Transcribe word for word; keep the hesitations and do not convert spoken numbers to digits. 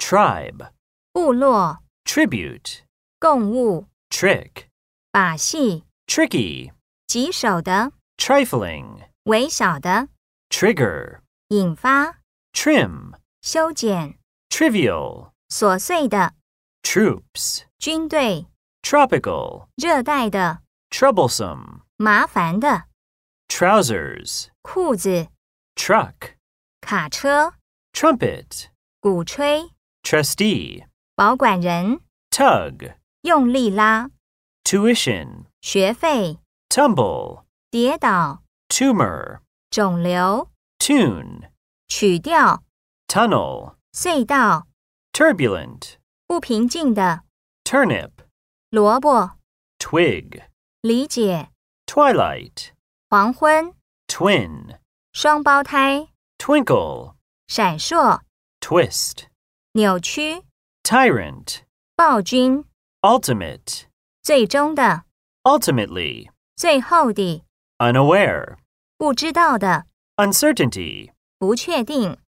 tribe, 部落、 tribute, 共物、 trick, 把戏、 tricky, 棘手的、 trifling, 微小的、 trigger, 引发、 trim, 修剪、 trivial, 琐碎的、 troops, 军队、 tropical, 热带的、 troublesome, 麻烦的、 trousers, 裤子、 truck, 卡车、 trumpet, 鼓吹、 trustee, 保管人、 tug, 用力拉、 tuition, 学费、 tumble, 跌倒、 tumor, 肿瘤、 tune, 曲调、 tunnel, 隧道、 turbulent, 不平静的、 turnip, 萝卜、 twig, 理解、 twilight, 黄昏、 twin, 双胞胎、 twinkle, 闪烁、 twist, 扭曲、 tyrant, 暴君、 ultimate, 最终的、 ultimately, 最后的、 unaware, 不知道的、 uncertainty. 不确定。